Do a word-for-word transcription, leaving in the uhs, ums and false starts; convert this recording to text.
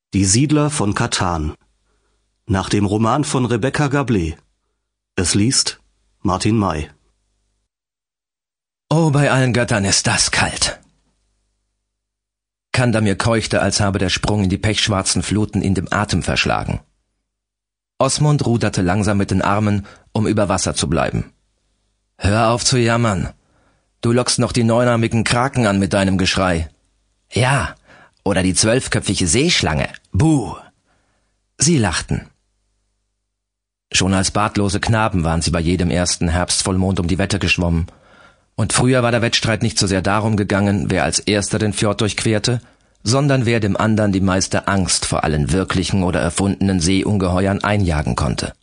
Die Siedler von Catan. Nach dem Roman von Rebecca Gablé. Es liest Martin May. Oh, bei allen Göttern ist das kalt. Kandamir keuchte, als habe der Sprung in die pechschwarzen Fluten ihn dem Atem verschlagen. Osmund ruderte langsam mit den Armen, um über Wasser zu bleiben. »Hör auf zu jammern. Du lockst noch die neunarmigen Kraken an mit deinem Geschrei.« »Ja, oder die zwölfköpfige Seeschlange. Buh!« Sie lachten. Schon als bartlose Knaben waren sie bei jedem ersten Herbstvollmond um die Wette geschwommen. Und früher war der Wettstreit nicht so sehr darum gegangen, wer als erster den Fjord durchquerte, sondern wer dem anderen die meiste Angst vor allen wirklichen oder erfundenen Seeungeheuern einjagen konnte.